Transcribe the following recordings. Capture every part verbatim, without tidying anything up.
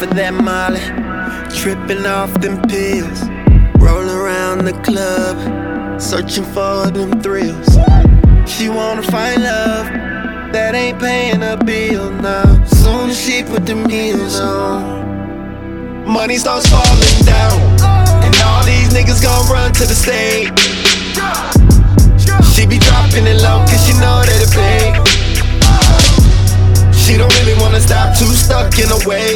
off of that Molly, tripping off them pills, rolling around the club, searching for them thrills. She wanna find love that ain't paying her bill now. Soon as she put them heels on, money starts falling down, and all these niggas gon' run to the stage. She be dropping it low cause she know that it pay. She don't really wanna stop, too stuck in a way.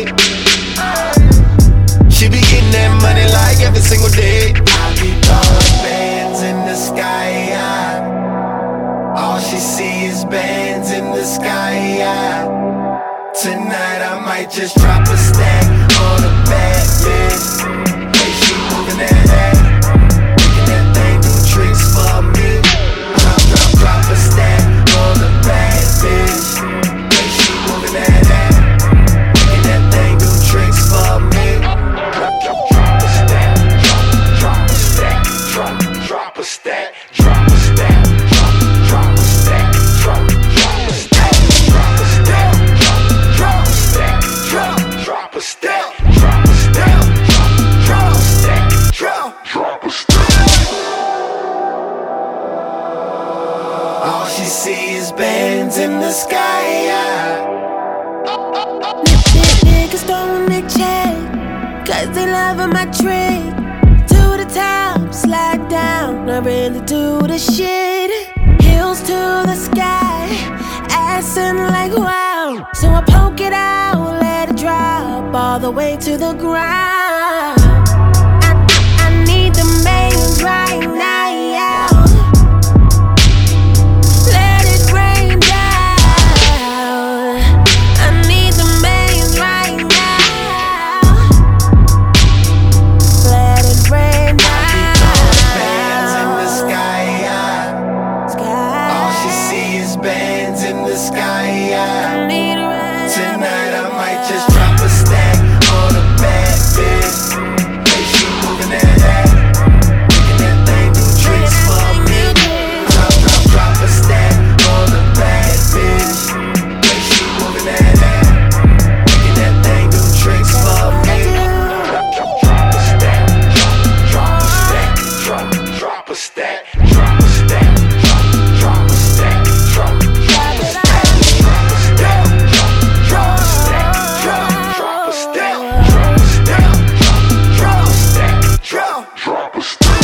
She be getting that money like every single day. I be throwing bands in the sky, yeah. All she see is bands in the sky, yeah. Tonight I might just drop a stack on a bad bitch. Hey, she moving that ass, making that thing do tricks for me. Drop, drop, drop a stack on a bad bitch. Hey, she moving that ass, making that thing do tricks for me. Drop, drop, drop a stack, drop, drop a stack, drop, drop a stack, drop a stack, drop, drop a stack, drop, drop a stack, drop a stack, drop, drop a stack, drop, drop a stack, drop a stack, drop, drop a stack, drop, drop a stack. All she see is bands in the sky, yeah. Niggas throwing their check, cause they loving my trick. To the top, slide down, I really do the shit. Heels to the sky, assing like wow. So I poke it out, let it drop all the way to the ground. I, I need the bands right now, yeah. Let it rain down. I need the bands right now. Let it rain down. Bands in the sky, yeah. Sky. All she see is bands in the sky, yeah. I need it right Tonight I might just drop a stack on a bad bitch. Hey, she moving that ass, making that thing do tricks for me. Drop, drop, drop a stack on a bad bitch. Hey, she moving that ass, making that thing do tricks for me. Drop, drop, drop a stack, drop, drop a stack, drop, drop a stack, drop a stack, drop, drop a stack, drop, drop a stack, drop a stack, drop, drop a stack, drop, drop a stack, drop a stack, drop, drop a stack, drop, drop a stack.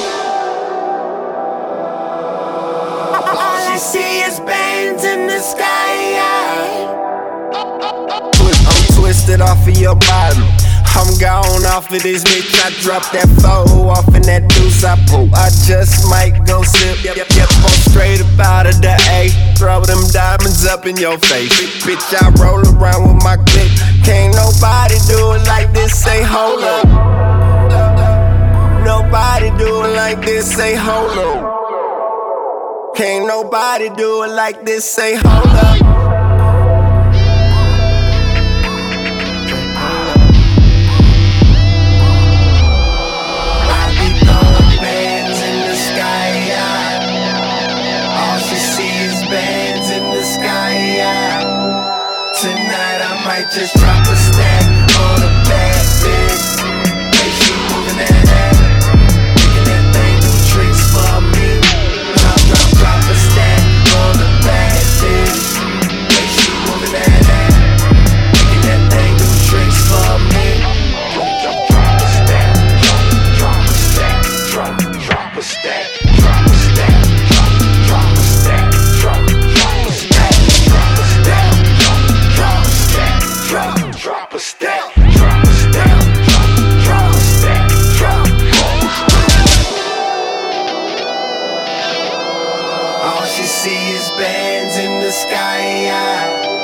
All she see is bands in the sky, yeah. I'm twisted off of your bottom, I'm gone off of this bitch. I drop that foe off in that deuce I pull. I just might go sip, yep, yep, I'm straight up out of the A. Throw them diamonds up in your face. Bitch, I roll around with my clip. Can't nobody do it like this, say hold up. Nobody do it like this, say hold up. Can't nobody do it like this, say hold up. Tonight I might just drop a stack on a bad bitch. Hey, she moving that ass, making that thing do tricks for me. Drop, drop, drop a stack on a bad bitch. Hey, she moving that ass, making that thing do tricks for me. Drop, drop, drop a stack, drop, drop a stack, drop, drop a stack, drop a stack, drop, drop a stack, drop, drop a stack, drop a stack. Drop a stack, drop, drop a stack, drop a stack, drop, drop a stack, drop, drop a stack. All she see is bands in the sky, yeah.